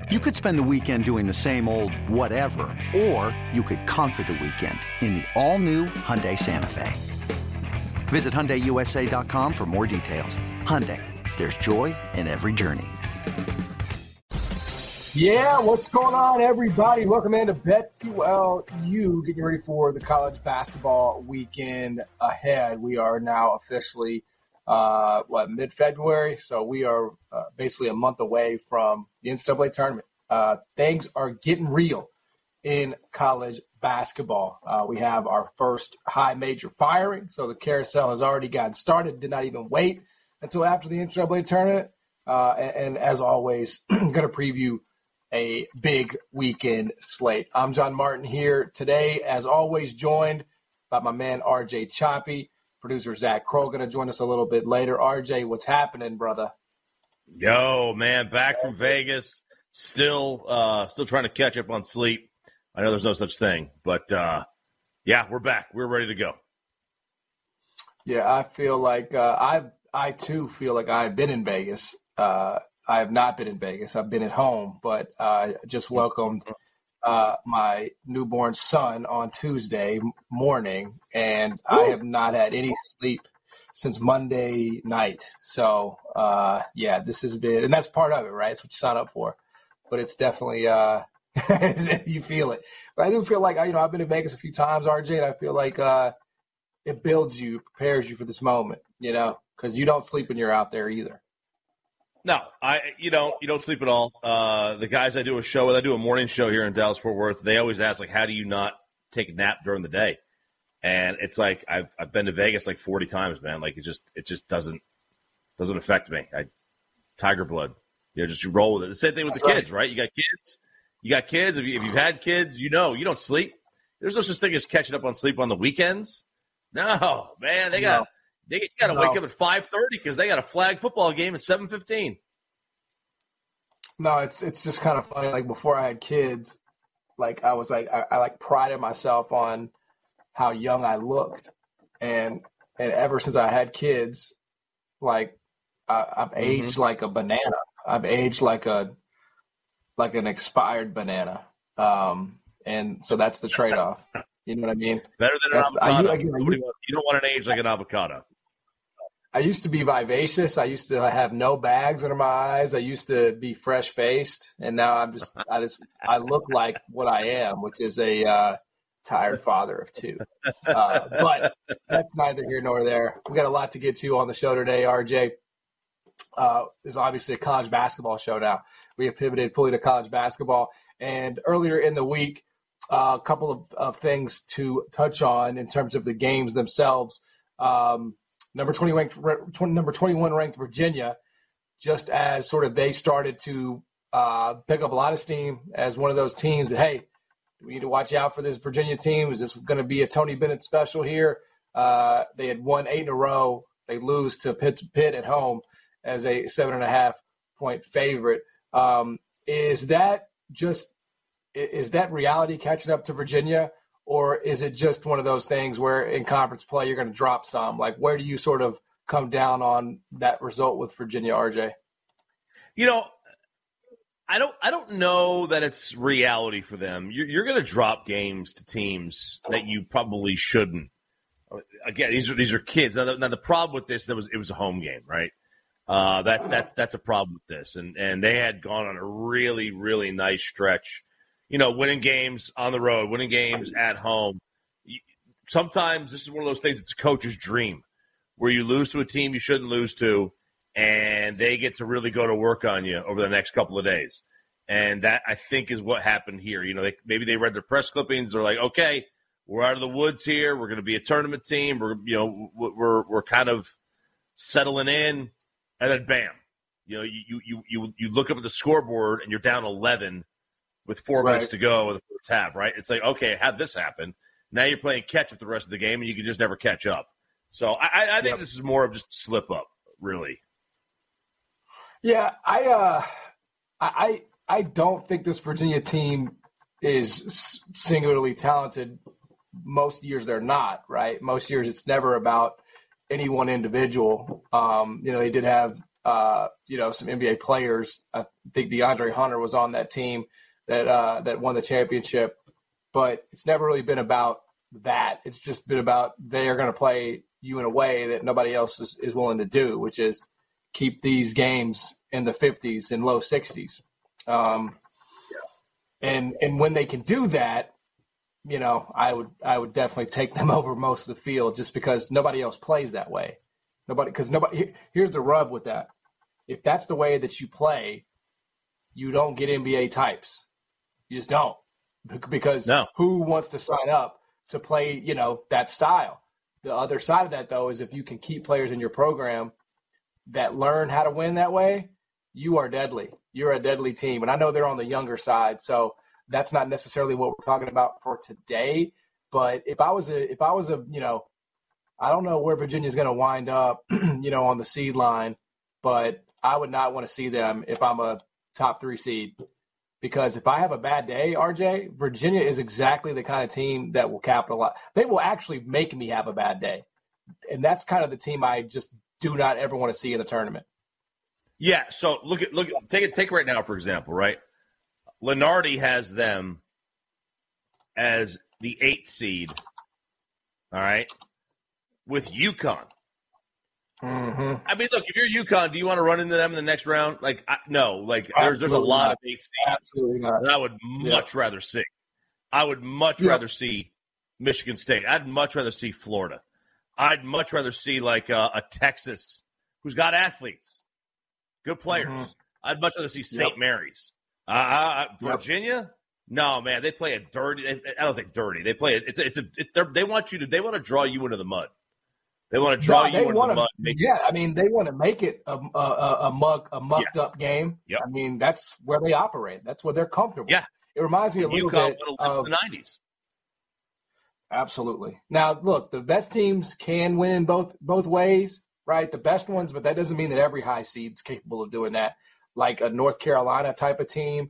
You could spend the weekend doing the same old whatever, or you could conquer the weekend in the all-new Hyundai Santa Fe. Visit HyundaiUSA.com for more details. Hyundai, there's joy in every journey. Yeah, what's going on, everybody? Welcome into BetQLU, getting ready for the college basketball weekend ahead. We are now officially, mid-February? So we are basically a month away from the NCAA tournament. Things are getting real in college basketball. We have our first high major firing, so the carousel has already gotten started, did not even wait until after the NCAA tournament. And as always, I'm going to preview a big weekend slate. I'm John Martin here today, as always, joined by my man RJ Choppy. Producer Zach Kroll going to join us a little bit later. RJ, what's happening, brother? Yo, man, back from Vegas. Still trying to catch up on sleep. I know there's no such thing, but yeah, we're back. We're ready to go. Yeah, I feel like I too feel like I've been in Vegas. I have not been in Vegas. I've been at home, but I just welcomed my newborn son on Tuesday morning, and I have not had any sleep since Monday night. So, yeah, this has been – and that's part of it, right? It's what you sign up for. But it's definitely you feel it. But I do feel like, I've been to Vegas a few times, RJ, and I feel like it builds you, prepares you for this moment, because you don't sleep when you're out there either. No, you don't sleep at all. The guys I do a show with, I do a morning show here in Dallas-Fort Worth. They always ask, like, how do you not take a nap during the day? And it's like I've been to Vegas like 40 times, man. Like it just doesn't affect me. Tiger blood. Just you roll with it. The same thing with the kids, right? You got kids. If you've had kids, you don't sleep. There's no such thing as catching up on sleep on the weekends. No, man, you got to wake up at 5:30 because they got a flag football game at 7:15. No, it's just kind of funny. Like before I had kids, like I was like I prided myself on how young I looked, and ever since I had kids, like I've aged like a banana. I've aged like an expired banana, and so that's the trade-off. You know what I mean? Better than an avocado. You don't want an age like an avocado. I used to be vivacious. I used to have no bags under my eyes. I used to be fresh-faced, and now I look like what I am, which is a tired father of two. But that's neither here nor there. We got a lot to get to on the show today, RJ. This is obviously a college basketball show now. We have pivoted fully to college basketball. And earlier in the week, a couple of things to touch on in terms of the games themselves. Number 21 ranked Virginia, just as sort of they started to pick up a lot of steam as one of those teams that, hey, we need to watch out for this Virginia team. Is this going to be a Tony Bennett special here? They had won 8 in a row. They lose to Pitt at home as a 7.5-point favorite. Is that reality catching up to Virginia, or is it just one of those things where in conference play you're going to drop some? Like, where do you sort of come down on that result with Virginia, RJ? I don't know that it's reality for them. You're going to drop games to teams that you probably shouldn't. Again, these are kids. Now the problem with this, it was a home game, right? That's a problem with this, and they had gone on a really, really nice stretch, winning games on the road, winning games at home. Sometimes this is one of those things. It's a coach's dream, where you lose to a team you shouldn't lose to, and they get to really go to work on you over the next couple of days. And that, I think, is what happened here. Maybe they read their press clippings. They're like, okay, we're out of the woods here. We're going to be a tournament team. We're kind of settling in. And then, bam, you look up at the scoreboard and you're down 11 with 4 minutes to go in the first half, right? It's like, okay, how'd this happen? Now you're playing catch up the rest of the game, and you can just never catch up. So I think this is more of just a slip up, really. Yeah, I don't think this Virginia team is singularly talented. Most years they're not, right? Most years it's never about any one individual. They did have some NBA players. I think DeAndre Hunter was on that team that won the championship. But it's never really been about that. It's just been about they are going to play you in a way that nobody else is willing to do, which is keep these games in the 50s and low 60s. And when they can do that, I would definitely take them over most of the field just because nobody else plays that way. Here's the rub with that. If that's the way that you play, you don't get NBA types. You just don't. Because who wants to sign up to play, that style? The other side of that, though, is if you can keep players in your program that learn how to win that way, you are deadly. You're a deadly team. And I know they're on the younger side, so that's not necessarily what we're talking about for today. But if I was a, I don't know where Virginia's going to wind up, on the seed line, but I would not want to see them if I'm a top 3 seed. Because if I have a bad day, RJ, Virginia is exactly the kind of team that will capitalize. They will actually make me have a bad day. And that's kind of the team I just do not ever want to see in the tournament. Yeah, so take right now, for example, right? Lenardi has them as the 8th seed, all right, with UConn. Mm-hmm. I mean, look, if you're UConn, do you want to run into them in the next round? No. There's a lot of 8 seeds Absolutely not. that I would much rather see. I would much rather see Michigan State. I'd much rather see Florida. I'd much rather see a Texas who's got athletes, good players. Mm-hmm. I'd much rather see St. Mary's. Virginia? No, man, they play a dirty. I don't say dirty. They play it. They want to draw you into the mud. They want to draw you into the mud. They want to make it a mucked up game. Yep. I mean, that's where they operate. That's where they're comfortable. Yeah. It reminds me a little bit of the 90s. Absolutely. Now, look, the best teams can win in both ways, right? The best ones, but that doesn't mean that every high seed's capable of doing that. Like a North Carolina type of team,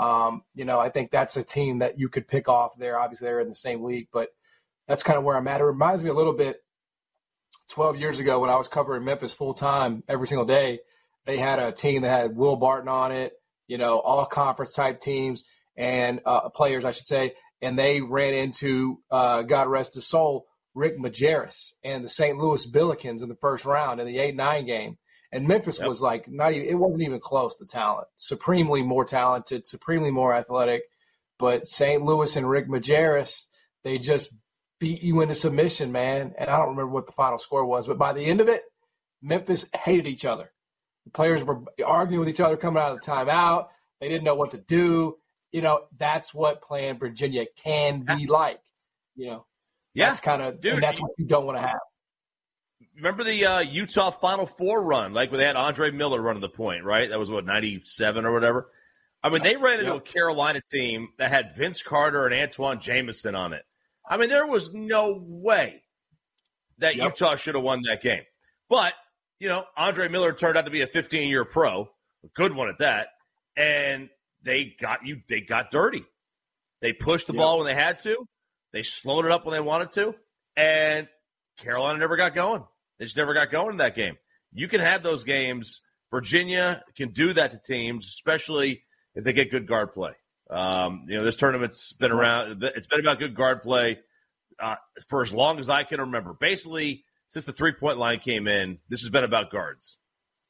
I think that's a team that you could pick off there. Obviously, they're in the same league, but that's kind of where I'm at. It reminds me a little bit 12 years ago when I was covering Memphis full-time every single day. They had a team that had Will Barton on it, all conference type teams and players, I should say. And they ran into, God rest his soul, Rick Majerus and the St. Louis Billikens in the first round in the 8-9 game. And Memphis was it wasn't even close to talent. Supremely more talented, supremely more athletic. But St. Louis and Rick Majerus, they just beat you into submission, man. And I don't remember what the final score was. But by the end of it, Memphis hated each other. The players were arguing with each other coming out of the timeout. They didn't know what to do. That's what playing Virginia can be like. That's kind of – and that's what you don't want to have. Remember the Utah Final Four run, where they had Andre Miller running the point, right? That was, 97 or whatever? I mean, they ran into a Carolina team that had Vince Carter and Antoine Jameson on it. I mean, there was no way that Utah should have won that game. But, Andre Miller turned out to be a 15-year pro, a good one at that, and they got dirty. They pushed the ball when they had to. They slowed it up when they wanted to, and Carolina never got going. They just never got going in that game. You can have those games. Virginia can do that to teams, especially if they get good guard play. This tournament's been around. It's been about good guard play for as long as I can remember. Basically, since the three-point line came in, this has been about guards.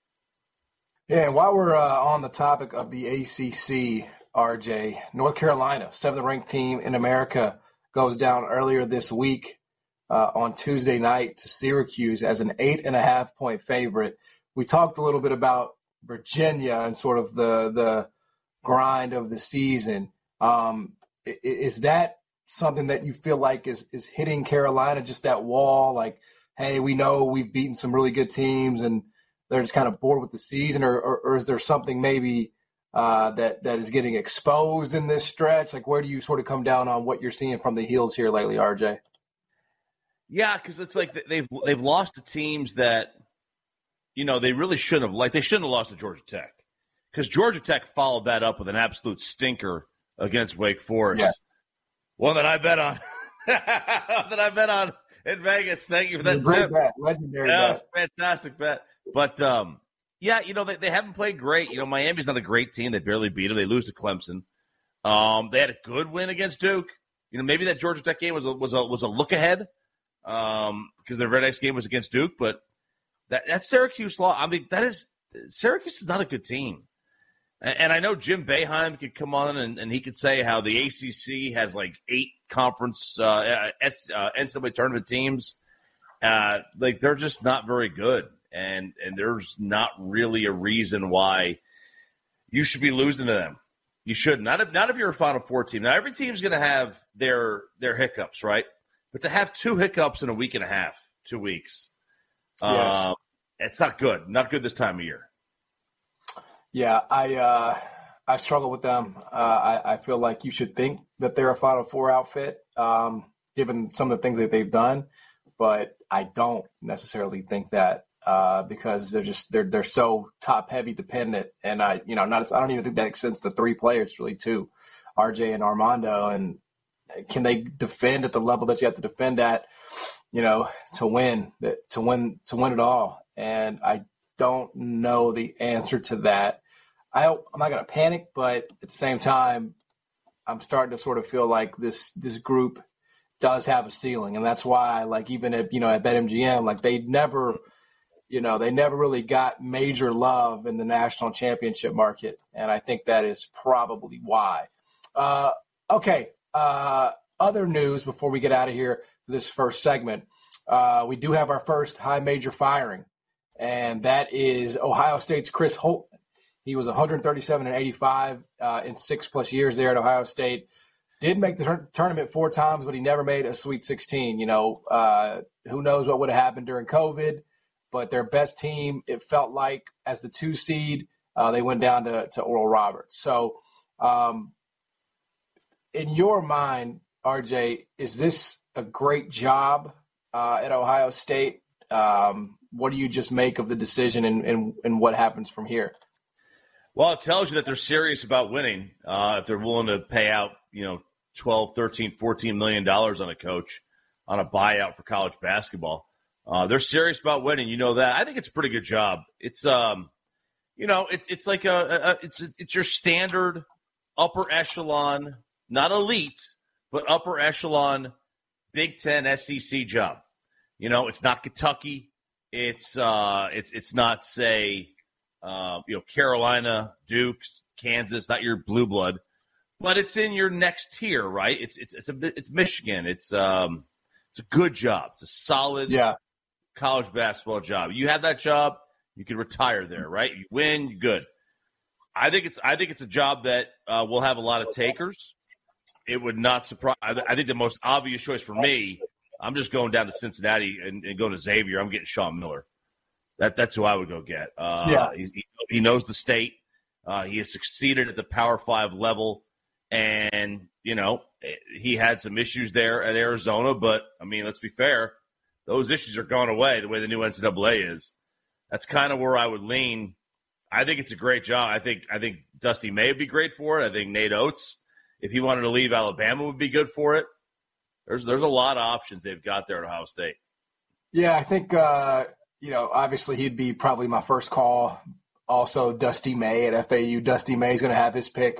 Yeah, and while we're on the topic of the ACC, RJ, North Carolina, 7th-ranked team in America, goes down earlier this week on Tuesday night to Syracuse as an 8.5-point favorite. We talked a little bit about Virginia and sort of the grind of the season. Is that something that you feel like is hitting Carolina, just that wall? Like, hey, we know we've beaten some really good teams and they're just kind of bored with the season, or is there something maybe that is getting exposed in this stretch? Like, where do you sort of come down on what you're seeing from the heels here lately, RJ? Yeah, because it's like they've lost to teams that, they really shouldn't have. Like, they shouldn't have lost to Georgia Tech, because Georgia Tech followed that up with an absolute stinker against Wake Forest. Yeah. One that I bet on. In Vegas. Thank you for that tip. Bet. Legendary bet. Fantastic bet. But Yeah, they haven't played great. Miami's not a great team. They barely beat them. They lose to Clemson. They had a good win against Duke. Maybe that Georgia Tech game was a look ahead because their very next game was against Duke. But that Syracuse loss, Syracuse is not a good team. And I know Jim Boeheim could come on and he could say how the ACC has like 8 conference NCAA tournament teams. They're just not very good. And there's not really a reason why you should be losing to them. You shouldn't. Not if you're a Final Four team. Now, every team's going to have their hiccups, right? But to have 2 hiccups in a week and a half, 2 weeks, yes. It's not good. Not good this time of year. Yeah, I struggle with them. I feel like you should think that they're a Final Four outfit, given some of the things that they've done, but I don't necessarily think that because they're so top heavy dependent, and I don't even think that extends to 3 players, really, too, RJ and Armando, and can they defend at the level that you have to defend at, to win it all? And I don't know the answer to that. I'm not going to panic, but at the same time, I'm starting to sort of feel like this group does have a ceiling, and that's why, like, even at BetMGM, like they never really got major love in the national championship market, and I think that is probably why. Okay, other news before we get out of here for this first segment. We do have our first high major firing, and that is Ohio State's Chris Holtmann. He was 137 and 85 in 6+ years there at Ohio State. Did make the tournament 4 times, but he never made a Sweet 16. Who knows what would have happened during COVID, but their best team, it felt like, as the 2 seed, they went down to Oral Roberts. So in your mind, RJ, is this a great job at Ohio State? What do you just make of the decision and what happens from here? Well, it tells you that they're serious about winning. If they're willing to pay out, $12, $13, $14 million on a coach on a buyout for college basketball, they're serious about winning. You know that. I think it's a pretty good job. It's it's like it's your standard upper echelon, not elite, but upper echelon Big Ten SEC job. It's not Kentucky. It's not, say, Carolina, Duke, Kansas, not your blue blood, but it's in your next tier, right? It's Michigan. It's a good job. It's a solid college basketball job. You have that job, you can retire there, right? You win, you're good. I think it's a job that will have a lot of takers. It would not surprise. I think the most obvious choice for me, I'm just going down to Cincinnati and going to Xavier. I'm getting Sean Miller. That's who I would go get. He knows the state. He has succeeded at the Power 5 level, and he had some issues there at Arizona. But I mean, let's be fair; those issues are gone away. The way the new NCAA is, that's kind of where I would lean. I think it's a great job. I think Dusty May would be great for it. I think Nate Oates, if he wanted to leave Alabama, would be good for it. There's a lot of options they've got there at Ohio State. Yeah, I think obviously he'd be probably my first call. Also, Dusty May at FAU. Dusty May is going to have his pick,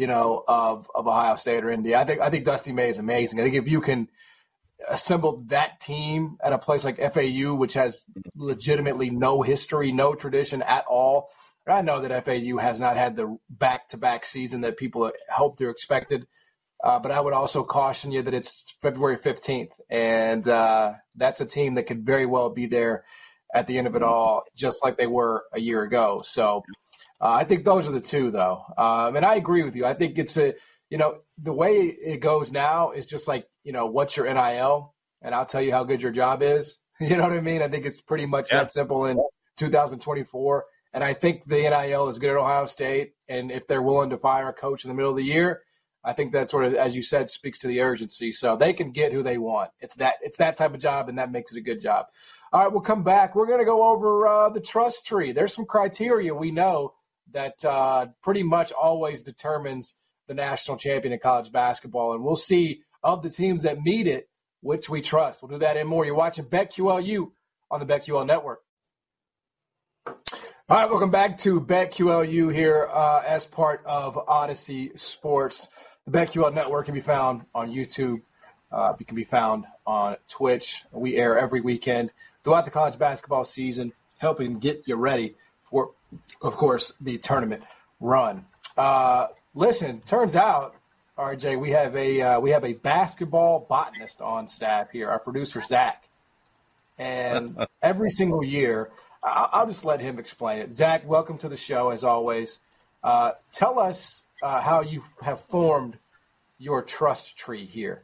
of Ohio State or Indy. I think Dusty May is amazing. I think if you can assemble that team at a place like FAU, which has legitimately no history, no tradition at all. I know that FAU has not had the back-to-back season that people hoped or expected, but I would also caution you that it's February 15th, and that's a team that could very well be there at the end of it all, just like they were a year ago. So I think those are the two, though. And I agree with you. I think it's the way it goes now is just like, what's your NIL? And I'll tell you how good your job is. You know what I mean? I think it's pretty much that simple in 2024. And I think the NIL is good at Ohio State. And if they're willing to fire a coach in the middle of the year, I think that sort of, as you said, speaks to the urgency. So they can get who they want. It's that type of job, and that makes it a good job. All right, we'll come back. We're going to go over the trust tree. There's some criteria we know that pretty much always determines the national champion in college basketball. And we'll see of the teams that meet it, which we trust. We'll do that and more. You're watching BetQLU on the BetQL Network. All right, welcome back to BetQLU here as part of Odyssey Sports. The BetQL Network can be found on YouTube. It can be found on Twitch. We air every weekend throughout the college basketball season, helping get you ready for, of course, the tournament run. Listen, turns out, RJ, we have a basketball botanist on staff here, our producer Zach, and every single year. I'll just let him explain it. Zach, welcome to the show, as always. Tell us how you have formed your trust tree here.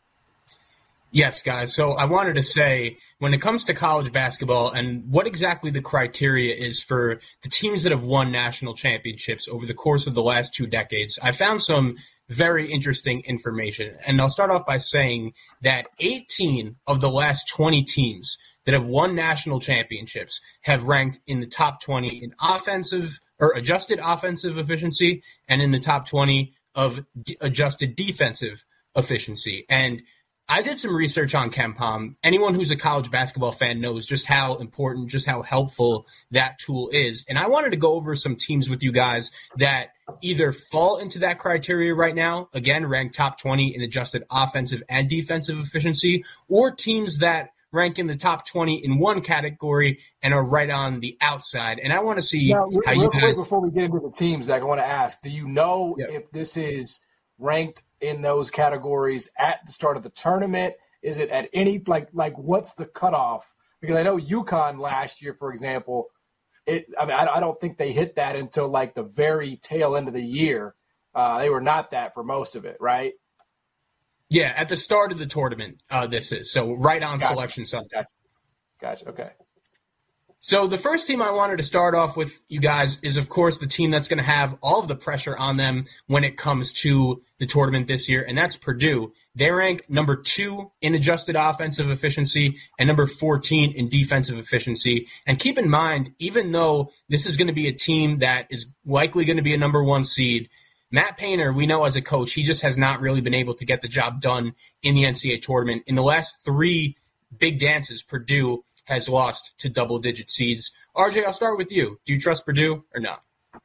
Yes, guys. So I wanted to say, when it comes to college basketball and what exactly the criteria is for the teams that have won national championships over the course of the last 2 decades, I found some very interesting information. And I'll start off by saying that 18 of the last 20 teams that have won national championships have ranked in the top 20 in offensive or adjusted offensive efficiency and in the top 20 of adjusted defensive efficiency. And I did some research on KenPom. Anyone who's a college basketball fan knows just how important, just how helpful that tool is. And I wanted to go over some teams with you guys that either fall into that criteria right now, again, ranked top 20 in adjusted offensive and defensive efficiency, or teams that rank in the top 20 in one category and are right on the outside. And I want to see now, how you guys – before we get into the teams, Zach, I want to ask, do you know if this is ranked in those categories at the start of the tournament? Is it at any like what's the cutoff? Because I know UConn last year, for example, I don't think they hit that until like the very tail end of the year. They were not that for most of it, right? Yeah, at the start of the tournament, this is. So right on Selection Sunday. Gotcha. Okay. So the first team I wanted to start off with you guys is, of course, the team that's going to have all of the pressure on them when it comes to the tournament this year, and that's Purdue. They rank number 2 in adjusted offensive efficiency and number 14 in defensive efficiency. And keep in mind, even though this is going to be a team that is likely going to be a number 1 seed, Matt Painter, we know as a coach, he just has not really been able to get the job done in the NCAA tournament. In the last 3 big dances, Purdue has lost to double-digit seeds. RJ, I'll start with you. Do you trust Purdue or not?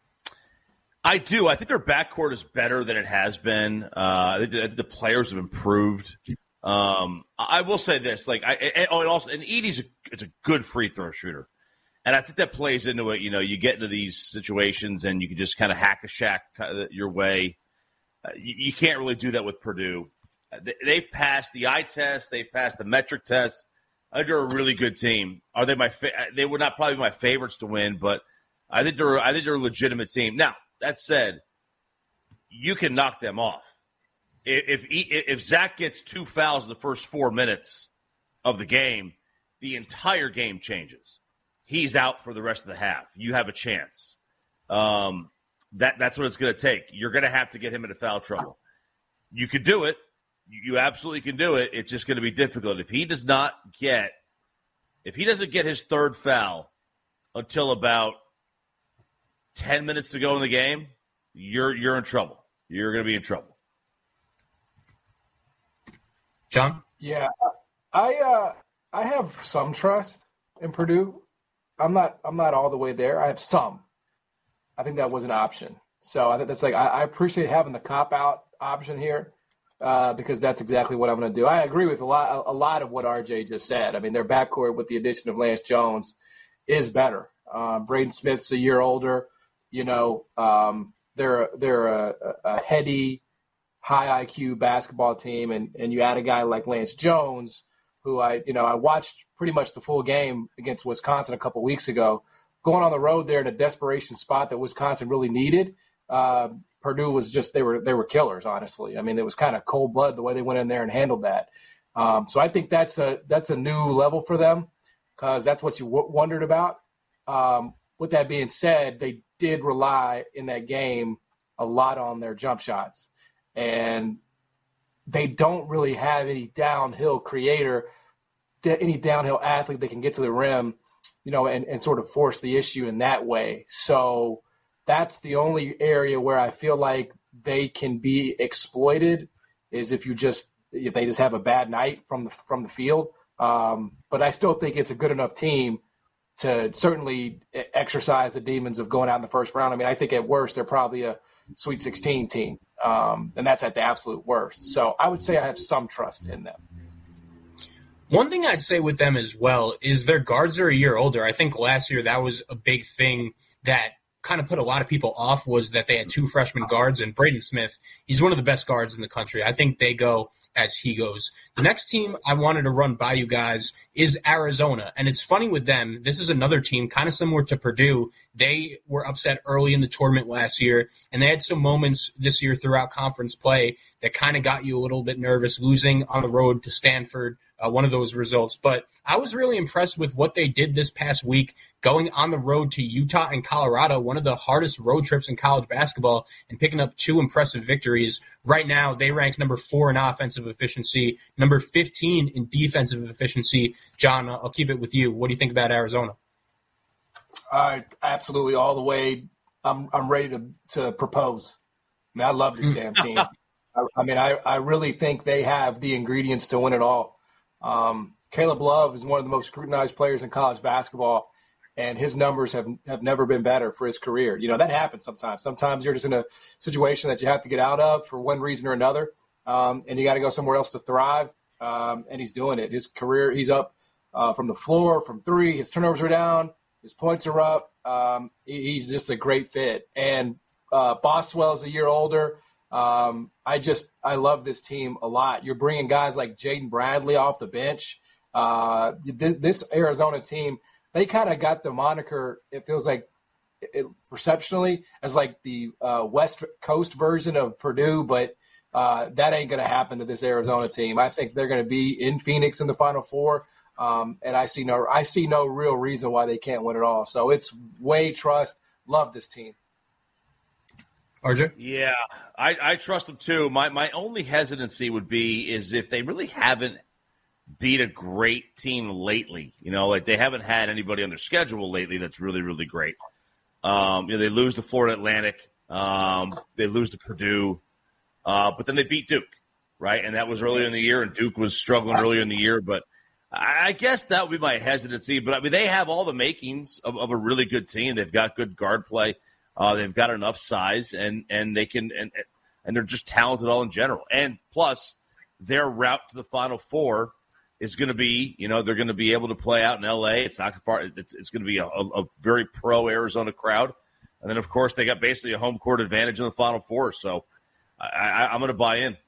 I do. I think their backcourt is better than it has been. I think the players have improved. I will say this: and Edey's it's a good free throw shooter, and I think that plays into it. You know, you get into these situations and you can just kind of hack a shack your way. You can't really do that with Purdue. They've passed the eye test. They've passed the metric test. They're a really good team. Are they they would not probably be my favorites to win, but I think they're a legitimate team. Now, that said, you can knock them off. If Zach gets 2 fouls in the first 4 minutes of the game, the entire game changes. He's out for the rest of the half. You have a chance. That's what it's going to take. You're going to have to get him into foul trouble. You could do it. You absolutely can do it. It's just going to be difficult. If he doesn't get his 3rd foul until about 10 minutes to go in the game, you're in trouble. You're going to be in trouble. John? Yeah, I have some trust in Purdue. I'm not all the way there. I have some. I think that was an option. So I think that's I appreciate having the cop-out option here. Because that's exactly what I'm going to do. I agree with a lot of what RJ just said. I mean, their backcourt with the addition of Lance Jones is better. Braden Smith's a year older. You know, they're a heady, high IQ basketball team, and you add a guy like Lance Jones, who I watched pretty much the full game against Wisconsin a couple weeks ago, going on the road there in a desperation spot that Wisconsin really needed. Purdue was just they were killers, honestly. I mean, it was kind of cold blood the way they went in there and handled that. So I think that's a new level for them because that's what you wondered about. With that being said, they did rely in that game a lot on their jump shots, and they don't really have any downhill creator, any downhill athlete that can get to the rim, and sort of force the issue in that way. So that's the only area where I feel like they can be exploited is if they just have a bad night from the field. But I still think it's a good enough team to certainly exercise the demons of going out in the first round. I mean, I think at worst they're probably a Sweet 16 team, and that's at the absolute worst. So I would say I have some trust in them. One thing I'd say with them as well is their guards are a year older. I think last year that was a big thing that kind of put a lot of people off, was that they had 2 freshman guards, and Braden Smith, he's one of the best guards in the country. I think they go as he goes. The next team I wanted to run by you guys is Arizona. And it's funny with them, this is another team kind of similar to Purdue. They were upset early in the tournament last year, and they had some moments this year throughout conference play that kind of got you a little bit nervous, losing on the road to Stanford, one of those results. But I was really impressed with what they did this past week, going on the road to Utah and Colorado, one of the hardest road trips in college basketball, and picking up 2 impressive victories. Right now, they rank number 4 in offensive efficiency, number 15 in defensive efficiency. John, I'll keep it with you. What do you think about Arizona? Absolutely, all the way. I'm ready to propose. I mean, I love this damn team. I really think they have the ingredients to win it all. Caleb Love is one of the most scrutinized players in college basketball, and his numbers have never been better for his career. You know, that happens sometimes. Sometimes you're just in a situation that you have to get out of for one reason or another, and you got to go somewhere else to thrive, and he's doing it. His career, he's up from the floor, from 3. His turnovers are down. His points are up. He's just a great fit. And Boswell's a year older. I love this team a lot. You're bringing guys like Jaden Bradley off the bench. This Arizona team, they kind of got the moniker, it feels like, perceptionally, as like the West Coast version of Purdue, but that ain't going to happen to this Arizona team. I think they're going to be in Phoenix in the Final Four, and I see no real reason why they can't win it all. So it's way trust. Love this team. RJ? Yeah, I trust them too. My only hesitancy would be is if they really haven't beat a great team lately. You know, like they haven't had anybody on their schedule lately that's really, really great. They lose to Florida Atlantic. They lose to Purdue. But then they beat Duke, right? And that was earlier in the year, and Duke was struggling earlier in the year. But I guess that would be my hesitancy. But, I mean, they have all the makings of a really good team. They've got good guard play. They've got enough size, and they can and they're just talented all in general. And plus, their route to the Final Four is going to be, they're going to be able to play out in L.A. It's not it's going to be a very pro Arizona crowd, and then of course they got basically a home court advantage in the Final Four. So I'm going to buy in.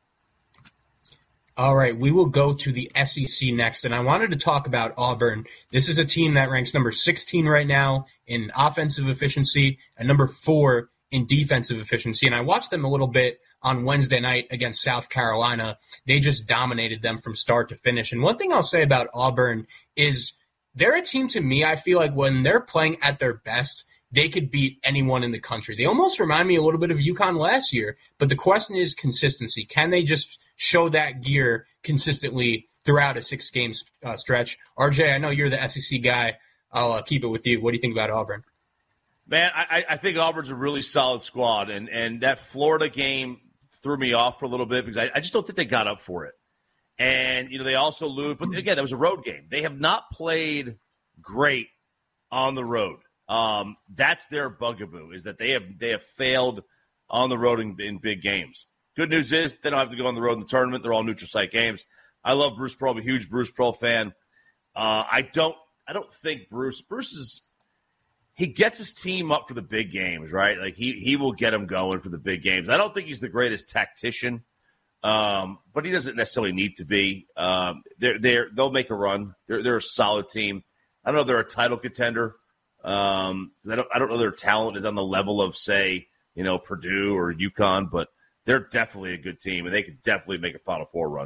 All right, we will go to the SEC next, and I wanted to talk about Auburn. This is a team that ranks number 16 right now in offensive efficiency and number 4 in defensive efficiency. And I watched them a little bit on Wednesday night against South Carolina. They just dominated them from start to finish. And one thing I'll say about Auburn is they're a team, to me, I feel like when they're playing at their best, they could beat anyone in the country. They almost remind me a little bit of UConn last year. But the question is consistency. Can they just show that gear consistently throughout a 6-game stretch? RJ, I know you're the SEC guy. I'll keep it with you. What do you think about Auburn? Man, I think Auburn's a really solid squad, and that Florida game threw me off for a little bit because I just don't think they got up for it. And, they also lose. But, again, that was a road game. They have not played great on the road. That's their bugaboo, is that they have failed on the road in big games. Good news is they don't have to go on the road in the tournament. They're all neutral site games. I love Bruce Pearl. I'm a huge Bruce Pearl fan. I don't think Bruce is – he gets his team up for the big games, right? Like he will get them going for the big games. I don't think he's the greatest tactician, but he doesn't necessarily need to be. They'll make a run. They're a solid team. I don't know if they're a title contender. I don't know their talent is on the level of, say, Purdue or UConn, but they're definitely a good team, and they could definitely make a Final Four run.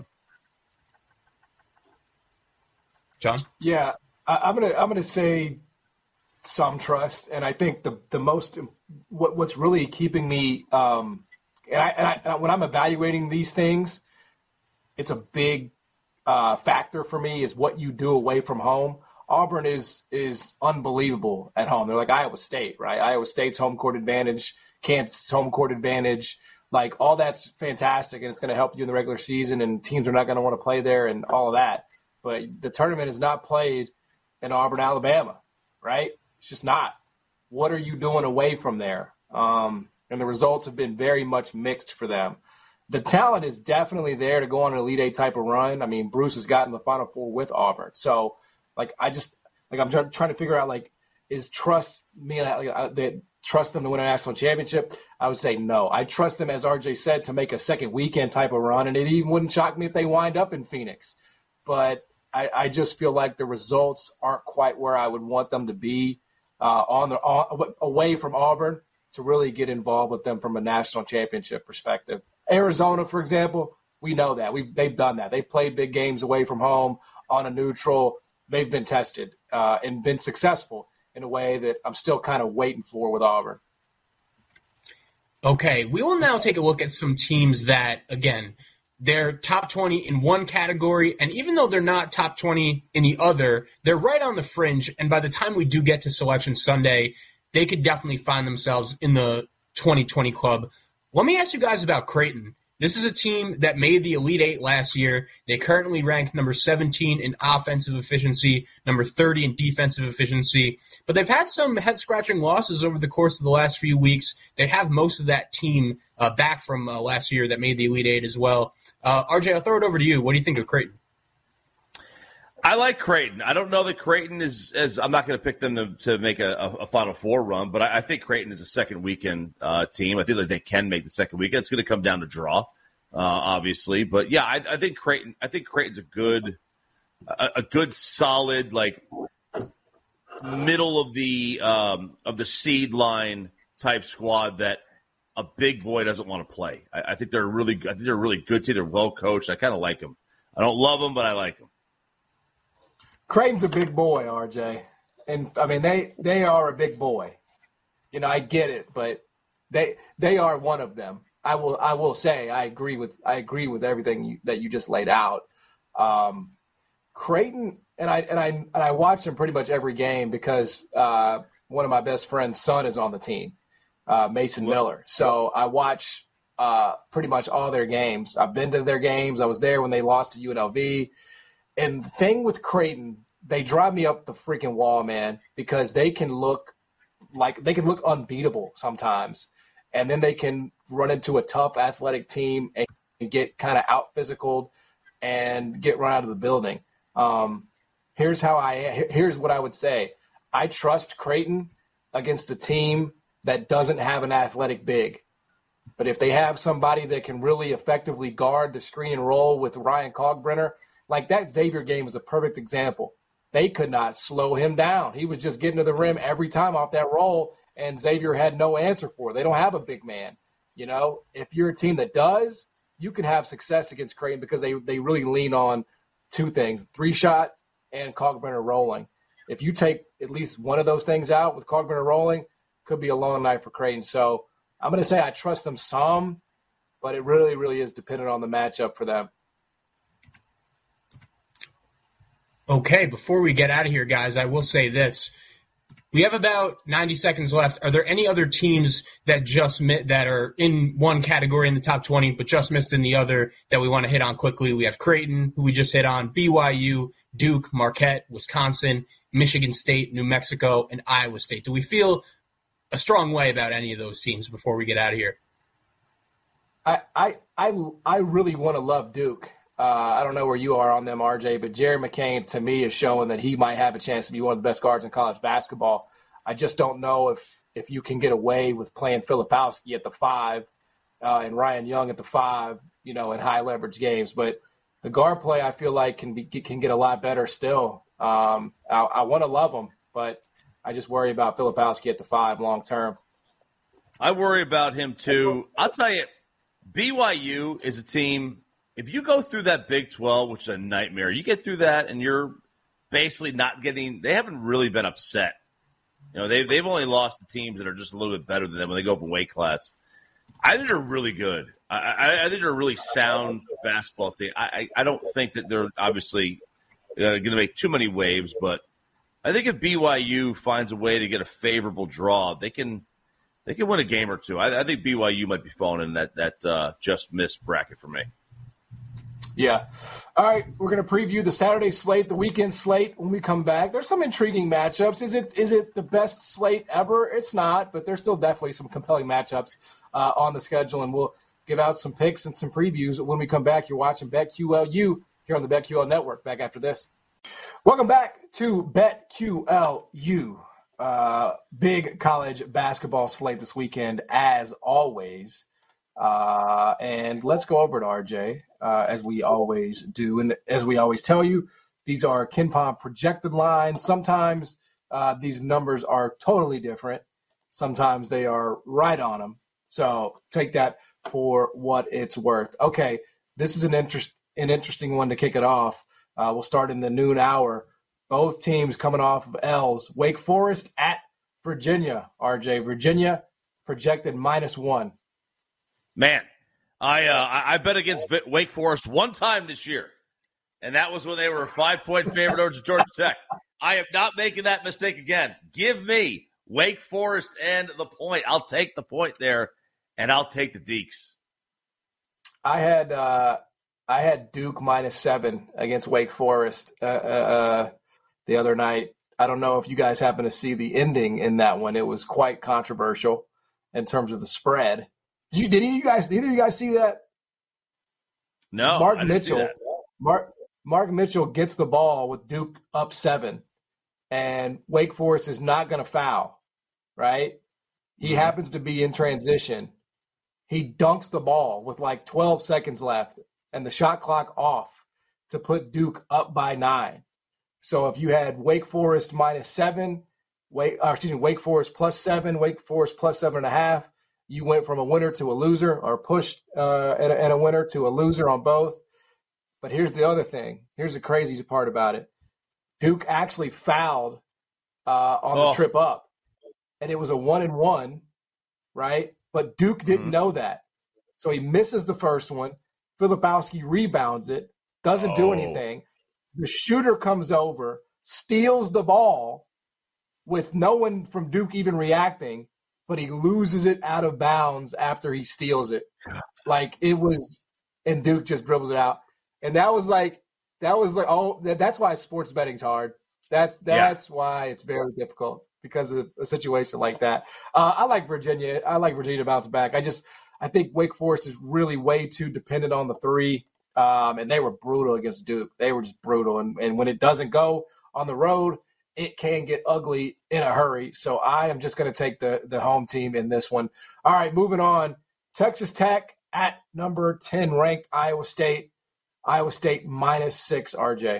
John? Yeah, I'm gonna say some trust, and I think the most what's really keeping me and when I'm evaluating these things, it's a big factor for me is what you do away from home. Auburn is unbelievable at home. They're like Iowa State, right? Iowa State's home court advantage, Kansas home court advantage, like all that's fantastic, and it's going to help you in the regular season, and teams are not going to want to play there and all of that. But the tournament is not played in Auburn, Alabama. right? It's just not. What are you doing away from there? And the results have been very much mixed for them. The talent is definitely there to go on an Elite Eight type of run. I mean, Bruce has gotten the Final Four with Auburn. So, I'm trying to figure out, is trust me, they trust them to win a national championship? I would say no. I trust them, as RJ said, to make a second weekend type of run, and it even wouldn't shock me if they wind up in Phoenix. But I just feel like the results aren't quite where I would want them to be away from Auburn to really get involved with them from a national championship perspective. Arizona, for example, we know that. They've done that. They've played big games away from home on a neutral. They've been tested and been successful in a way that I'm still kind of waiting for with Auburn. Okay, we will now take a look at some teams that, again, they're top 20 in one category, and even though they're not top 20 in the other, they're right on the fringe, and by the time we do get to Selection Sunday, they could definitely find themselves in the 2020 club. Let me ask you guys about Creighton. This is a team that made the Elite Eight last year. They currently rank number 17 in offensive efficiency, number 30 in defensive efficiency. But they've had some head-scratching losses over the course of the last few weeks. They have most of that team back from last year that made the Elite Eight as well. RJ, I'll throw it over to you. What do you think of Creighton? I like Creighton. I don't know that Creighton is – I'm not going to pick them to make a Final Four run, but I think Creighton is a second weekend team. I think that they can make the second weekend. It's going to come down to draw, obviously. But, yeah, I think Creighton's a good solid, middle of the seed line type squad that a big boy doesn't want to play. I think they're a really good team. They're well coached. I kind of like them. I don't love them, but I like them. Creighton's a big boy, RJ. And, I mean, they are a big boy. You know, I get it, but they are one of them. I will say I agree with everything that you just laid out. Creighton, and I watch them pretty much every game because one of my best friend's son is on the team, Mason Miller. So I watch pretty much all their games. I've been to their games. I was there when they lost to UNLV. And the thing with Creighton, they drive me up the freaking wall, man, because they can look unbeatable sometimes. And then they can run into a tough athletic team and get kind of out-physicaled and get run out of the building. Here's what I would say. I trust Creighton against a team that doesn't have an athletic big. But if they have somebody that can really effectively guard the screen and roll with Ryan Kalkbrenner, like that Xavier game is a perfect example. They could not slow him down. He was just getting to the rim every time off that roll, and Xavier had no answer for it. They don't have a big man. You know, if you're a team that does, you can have success against Creighton because they really lean on two things, 3-shot and Kalkbrenner rolling. If you take at least one of those things out with Kalkbrenner rolling, could be a long night for Creighton. So I'm going to say I trust them some, but it really, really is dependent on the matchup for them. Okay, before we get out of here, guys, I will say this. We have about 90 seconds left. Are there any other teams that that are in one category in the top 20 but just missed in the other that we want to hit on quickly? We have Creighton, who we just hit on, BYU, Duke, Marquette, Wisconsin, Michigan State, New Mexico, and Iowa State. Do we feel a strong way about any of those teams before we get out of here? I really want to love Duke. I don't know where you are on them, RJ, but Jerry McCain, to me, is showing that he might have a chance to be one of the best guards in college basketball. I just don't know if you can get away with playing Filipowski at the 5 and Ryan Young at the 5, you know, in high leverage games. But the guard play, I feel like, can get a lot better still. I want to love him, but I just worry about Filipowski at the 5 long term. I worry about him too. I'll tell you, BYU is a team. If you go through that Big 12, which is a nightmare, you get through that and you're basically not getting – they haven't really been upset. You know, they've only lost to teams that are just a little bit better than them when they go up in weight class. I think they're really good. I think they're a really sound basketball team. I don't think that they're obviously going to make too many waves, but I think if BYU finds a way to get a favorable draw, they can win a game or two. I think BYU might be falling in that just missed bracket for me. Yeah. All right, we're going to preview the Saturday slate, the weekend slate when we come back. There's some intriguing matchups. Is it the best slate ever? It's not, but there's still definitely some compelling matchups on the schedule, and we'll give out some picks and some previews when we come back. You're watching BetQLU here on the BetQL Network. Back after this. Welcome back to BetQLU. Big college basketball slate this weekend, as always. And let's go over it, RJ, as we always do. And as we always tell you, these are KenPom projected lines. Sometimes these numbers are totally different. Sometimes they are right on them. So take that for what it's worth. Okay, this is an interesting one to kick it off. We'll start in the noon hour. Both teams coming off of L's. Wake Forest at Virginia, RJ. Virginia projected -1. Man, I bet against Wake Forest one time this year, and that was when they were a 5-point favorite over Georgia Tech. I am not making that mistake again. Give me Wake Forest and the point. I'll take the point there, and I'll take the Deeks. I had Duke -7 against Wake Forest the other night. I don't know if you guys happen to see the ending in that one. It was quite controversial in terms of the spread. Did either of you guys see that? No, Mark I didn't Mitchell. see that. Mark Mitchell gets the ball with Duke up 7, and Wake Forest is not going to foul, right? He happens to be in transition. He dunks the ball with like 12 seconds left and the shot clock off to put Duke up by 9. So if you had Wake Forest -7, Wake Forest +7, Wake Forest +7.5, you went from a winner to a loser, or pushed and a winner to a loser on both. But here's the other thing. Here's the crazy part about it. Duke actually fouled on the trip up, and it was a 1-and-1, right? But Duke didn't know that. So he misses the first one. Filipowski rebounds it, doesn't do anything. The shooter comes over, steals the ball with no one from Duke even reacting, but he loses it out of bounds after he steals it. Like it was, and Duke just dribbles it out. And that's why sports betting's hard. That's why it's very difficult, because of a situation like that. I like Virginia. I like Virginia to bounce back. I think Wake Forest is really way too dependent on the three. And they were brutal against Duke. They were just brutal. And when it doesn't go on the road, it can get ugly in a hurry. So I am just going to take the home team in this one. All right, moving on. Texas Tech at number 10 ranked Iowa State. Iowa State -6, RJ.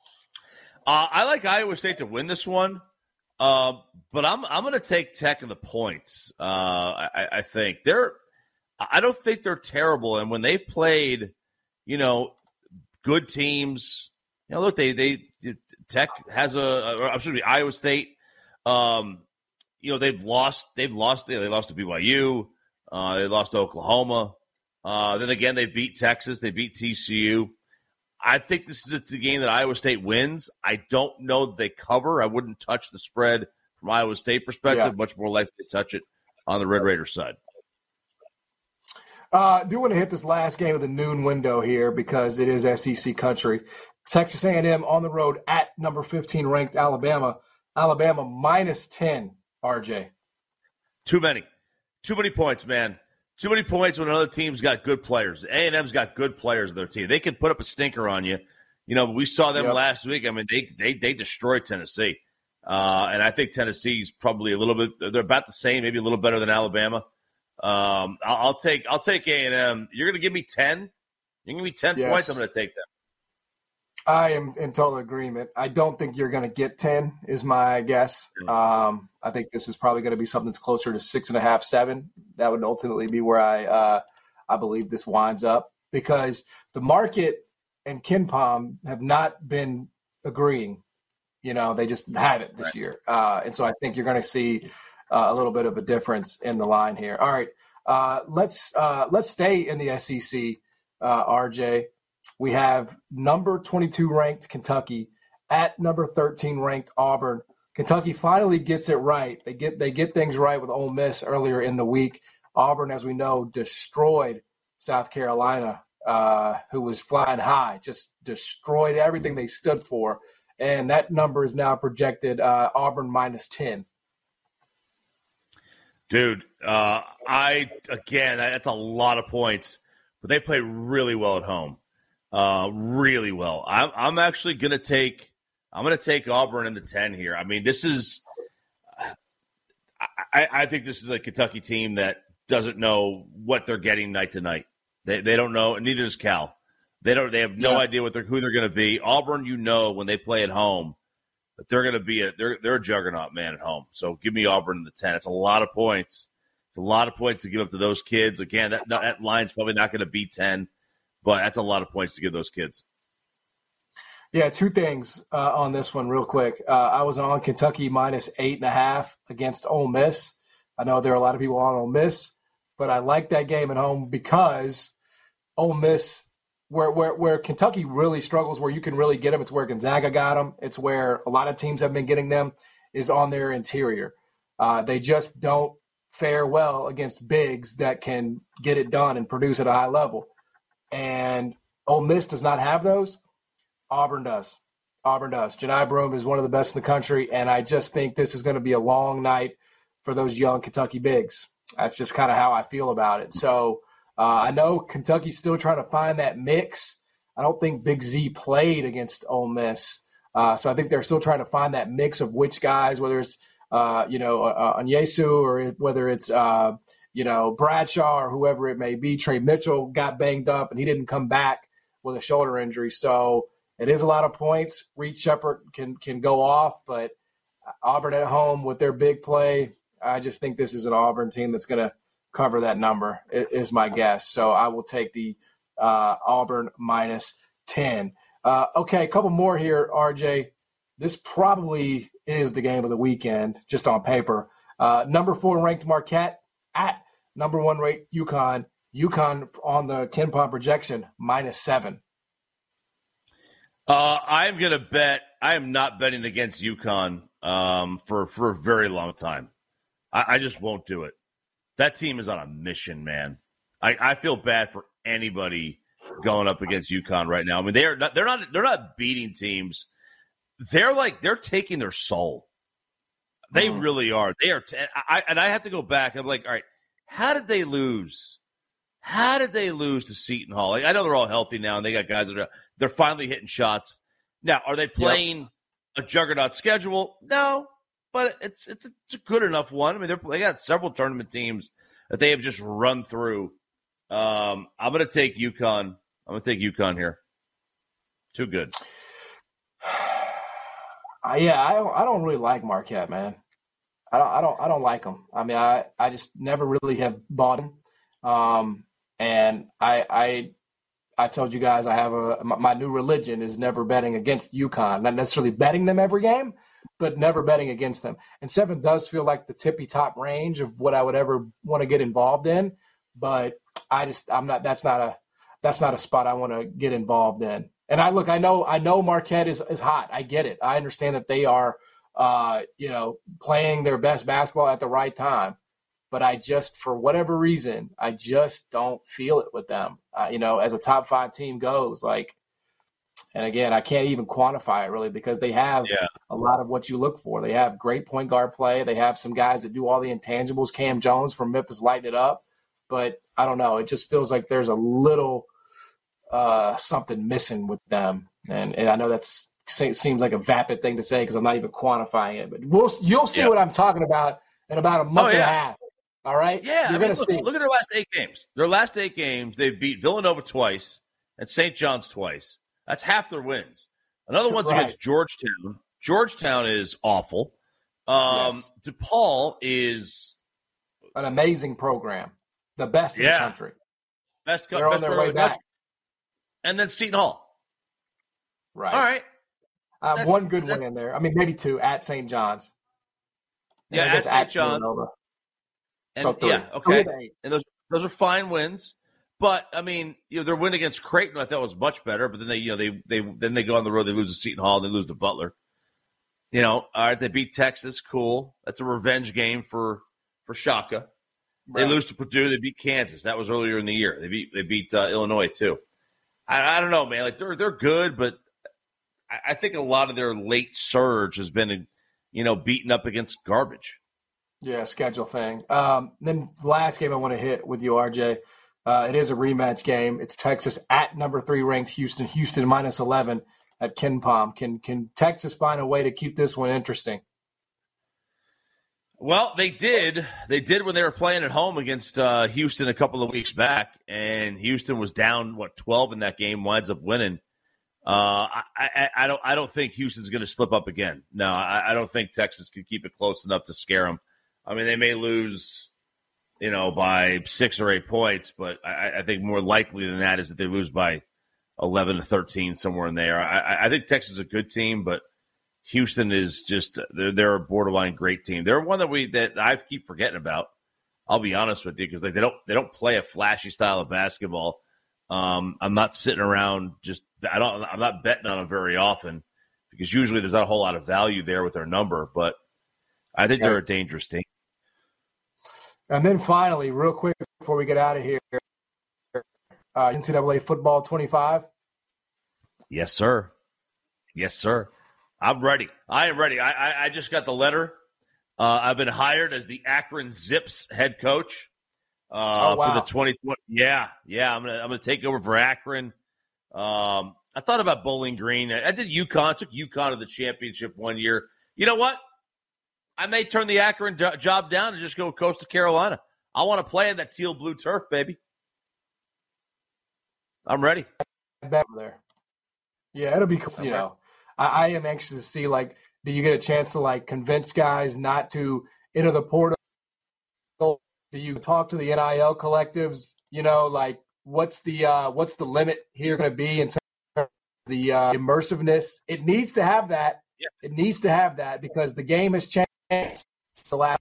I like Iowa State to win this one, but I'm going to take Tech in the points. I think I don't think they're terrible, and when they've played, good teams, look, they Tech has Iowa State. They've lost. They lost to BYU. They lost to Oklahoma. Then again, they beat Texas. They beat TCU. I think this is a game that Iowa State wins. I don't know that they cover. I wouldn't touch the spread from Iowa State perspective. Yeah. Much more likely to touch it on the Red Raiders side. I do want to hit this last game of the noon window here because it is SEC country. Texas A&M on the road at number 15 ranked Alabama. Alabama -10, RJ. Too many points, man. Too many points when another team's got good players. A&M's got good players on their team. They can put up a stinker on you. We saw them last week. I mean, they destroyed Tennessee. And I think Tennessee's probably they're about the same, maybe a little better than Alabama. I'll take A&M. You're going to give me 10? You're going to give me 10 points? I'm going to take them. I am in total agreement. I don't think you're going to get 10 is my guess. I think this is probably going to be something that's closer to 6.5, 7. That would ultimately be where I believe this winds up, because the market and KenPom have not been agreeing. They just haven't this year. And so I think you're going to see a little bit of a difference in the line here. All right, let's stay in the SEC, RJ. We have number 22 ranked Kentucky at number 13 ranked Auburn. Kentucky finally gets it right. They get things right with Ole Miss earlier in the week. Auburn, as we know, destroyed South Carolina who was flying high, just destroyed everything they stood for. And that number is now projected Auburn -10. Dude, that's a lot of points, but they play really well at home, really well. I'm actually gonna take Auburn in the 10 here. I mean, this is, I think this is a Kentucky team that doesn't know what they're getting night to night. They don't know, and neither does Cal. They have no idea who they're going to be. Auburn, when they play at home, that they're going to be they're a juggernaut, man, at home. So give me Auburn in the 10. It's a lot of points. It's a lot of points to give up to those kids. Again, that line's probably not going to be 10, but that's a lot of points to give those kids. Yeah, two things on this one real quick. I was on Kentucky -8.5 against Ole Miss. I know there are a lot of people on Ole Miss, but I like that game at home because Ole Miss, where Kentucky really struggles, where you can really get them, it's where Gonzaga got them. It's where a lot of teams have been getting them, is on their interior. They just don't fare well against bigs that can get it done and produce at a high level. And Ole Miss does not have those. Auburn does. Johni Broome is one of the best in the country, and I just think this is going to be a long night for those young Kentucky bigs. That's just kind of how I feel about it. So I know Kentucky's still trying to find that mix. I don't think Big Z played against Ole Miss. So I think they're still trying to find that mix of which guys, whether it's, Onyesu or whether it's, Bradshaw or whoever it may be. Trey Mitchell got banged up and he didn't come back with a shoulder injury. So it is a lot of points. Reed Sheppard can go off, but Auburn at home with their big play, I just think this is an Auburn team that's going to cover that number, is my guess. So I will take the Auburn -10. Okay, a couple more here, RJ. This probably is the game of the weekend, just on paper. Number 4 ranked Marquette at number 1 ranked UConn. UConn on the KenPom projection, -7. I'm going to bet – I am not betting against UConn for a very long time. I just won't do it. That team is on a mission, man. I feel bad for anybody going up against UConn right now. I mean, they're not beating teams. They're taking their soul. They really are. They are. And I have to go back. I'm like, all right, how did they lose? How did they lose to Seton Hall? Like, I know they're all healthy now, and they got guys that they're finally hitting shots. Now, are they playing a juggernaut schedule? No, but it's a good enough one. I mean, they got several tournament teams that they have just run through. I'm going to take UConn. I'm going to take UConn here. Too good. I don't really like Marquette, man. I don't like them. I mean, I just never really have bought them. And I told you guys I have my new religion is never betting against UConn. Not necessarily betting them every game, but never betting against them. And 7 does feel like the tippy top range of what I would ever want to get involved in. But that's not a spot I want to get involved in. And I know Marquette is hot. I get it. I understand that they are, playing their best basketball at the right time. But I just, for whatever reason, I just don't feel it with them. As a top 5 team goes, and again, I can't even quantify it really because they have a lot of what you look for. They have great point guard play. They have some guys that do all the intangibles. Cam Jones from Memphis lighting it up. But I don't know. It just feels like there's a little something missing with them. And I know that seems like a vapid thing to say because I'm not even quantifying it. But you'll see what I'm talking about in about a month and a half. All right? Yeah. You're going to see. Look at their last 8 games. Their last 8 games, they've beat Villanova twice and St. John's twice. That's half their wins. Another one's against Georgetown. Georgetown is awful. DePaul is an amazing program. The best in the country. They're on their way back. And then Seton Hall. Right. All right. One good one in there. I mean, maybe 2 at St. John's. Yeah, at St. John's. And, so 3. Yeah, okay. And those are fine wins. But, I mean, their win against Creighton I thought was much better. But then they go on the road. They lose to Seton Hall. They lose to Butler. All right, they beat Texas. Cool. That's a revenge game for Shaka. Right. They lose to Purdue. They beat Kansas. That was earlier in the year. They beat Illinois too. I don't know, man. Like they're good, but I think a lot of their late surge has been, beaten up against garbage. Yeah, schedule thing. Then the last game I want to hit with you, RJ. It is a rematch game. It's Texas at number 3 ranked Houston. Houston minus 11 at KenPom. Can Texas find a way to keep this one interesting? Well, they did. They did when they were playing at home against Houston a couple of weeks back, and Houston was down 12 in that game. Winds up winning. I don't think Houston's going to slip up again. No, I don't think Texas can keep it close enough to scare them. I mean, they may lose, by 6 or 8 points, but I think more likely than that is that they lose by 11 to 13, somewhere in there. I think Texas is a good team, but Houston is just they're a borderline great team. They're one that I keep forgetting about. I'll be honest with you, because they don't play a flashy style of basketball. I'm not sitting around I'm not betting on them very often, because usually there's not a whole lot of value there with their number, but I think they're a dangerous team. And then finally, real quick before we get out of here, NCAA football 25. Yes, sir. Yes, sir. I'm ready. I am ready. I just got the letter. I've been hired as the Akron Zips head coach for the 2020. Yeah. I'm gonna take over for Akron. I thought about Bowling Green. I did UConn. Took UConn to the championship one year. You know what? I may turn the Akron job down and just go coast to Carolina. I want to play in that teal blue turf, baby. I'm ready. There. Yeah, it'll be cool. I am anxious to see, do you get a chance to, convince guys not to enter the portal? Do you talk to the NIL collectives? What's the limit here going to be in terms of the immersiveness? It needs to have that. Yeah. It needs to have that, because the game has changed the last.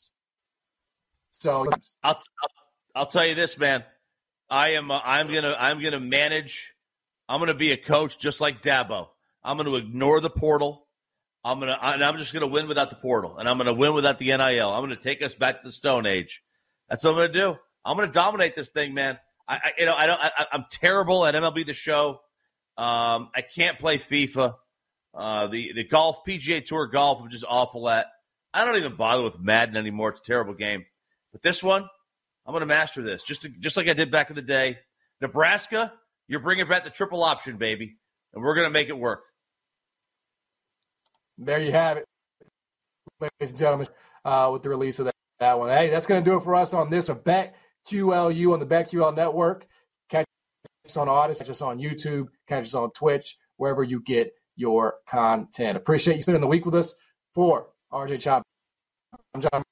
So I'll tell you this, man. I'm gonna manage. I'm gonna be a coach just like Dabo. I'm going to ignore the portal. I'm just going to win without the portal, and I'm going to win without the NIL. I'm going to take us back to the Stone Age. That's what I'm going to do. I'm going to dominate this thing, man. I'm terrible at MLB The Show. I can't play FIFA. The golf, PGA Tour golf, I'm just awful at. I don't even bother with Madden anymore. It's a terrible game. But this one, I'm going to master this, just like I did back in the day. Nebraska, you're bringing back the triple option, baby, and we're going to make it work. There you have it, ladies and gentlemen, with the release of that one. Hey, that's going to do it for us on this, or BetQLU on the BetQL Network. Catch us on Odyssey, catch us on YouTube, catch us on Twitch, wherever you get your content. Appreciate you spending the week with us. For RJ Chop, I'm John